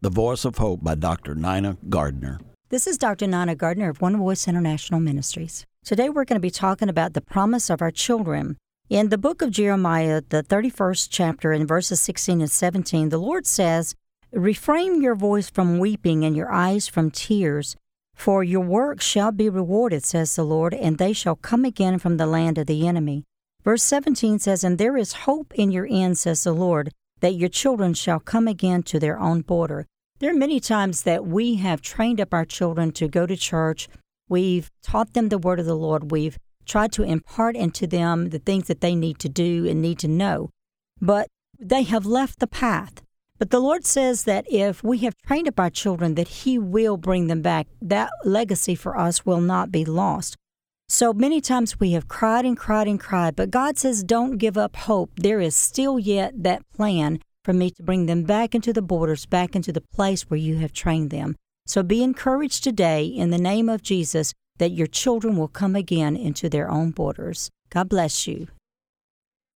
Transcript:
The Voice of Hope by Dr. Nina Gardner. This is Dr. Nina Gardner of One Voice International Ministries. Today we're going to be talking about the promise of our children. In the book of Jeremiah, the 31st chapter, in verses 16 and 17, the Lord says, "Refrain your voice from weeping and your eyes from tears, for your work shall be rewarded, says the Lord, and they shall come again from the land of the enemy." Verse 17 says, "And there is hope in your end, says the Lord, that your children shall come again to their own border." There are many times that we have trained up our children to go to church. We've taught them the word of the Lord. We've tried to impart into them the things that they need to do and need to know. But they have left the path. But the Lord says that if we have trained up our children, that He will bring them back. That legacy for us will not be lost. So many times we have cried and cried and cried, but God says, don't give up hope. There is still yet that plan for me to bring them back into the borders, back into the place where you have trained them. So be encouraged today in the name of Jesus that your children will come again into their own borders. God bless you.